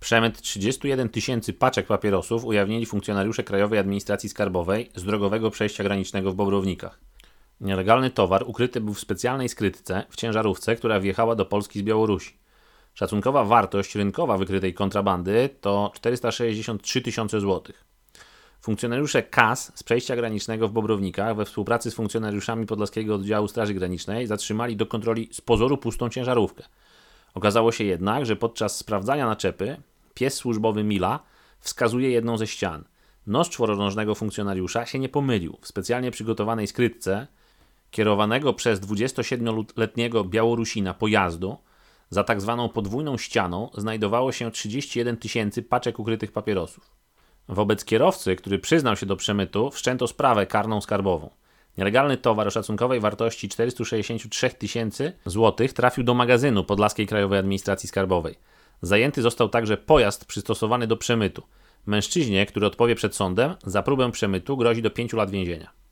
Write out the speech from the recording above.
Przemyt 31 tysięcy paczek papierosów ujawnili funkcjonariusze Krajowej Administracji Skarbowej z drogowego przejścia granicznego w Bobrownikach. Nielegalny towar ukryty był w specjalnej skrytce w ciężarówce, która wjechała do Polski z Białorusi. Szacunkowa wartość rynkowa wykrytej kontrabandy to 463 tysiące złotych. Funkcjonariusze KAS z przejścia granicznego w Bobrownikach we współpracy z funkcjonariuszami Podlaskiego Oddziału Straży Granicznej zatrzymali do kontroli z pozoru pustą ciężarówkę. Okazało się jednak, że podczas sprawdzania naczepy pies służbowy Mila wskazuje jedną ze ścian. Nóż czworonożnego funkcjonariusza się nie pomylił. W specjalnie przygotowanej skrytce kierowanego przez 27-letniego Białorusina pojazdu za tak zwaną podwójną ścianą znajdowało się 31 tysięcy paczek ukrytych papierosów. Wobec kierowcy, który przyznał się do przemytu, wszczęto sprawę karną skarbową. Nielegalny towar o szacunkowej wartości 463 tysięcy złotych trafił do magazynu Podlaskiej Krajowej Administracji Skarbowej. Zajęty został także pojazd przystosowany do przemytu. Mężczyźnie, który odpowie przed sądem, za próbę przemytu grozi do 5 lat więzienia.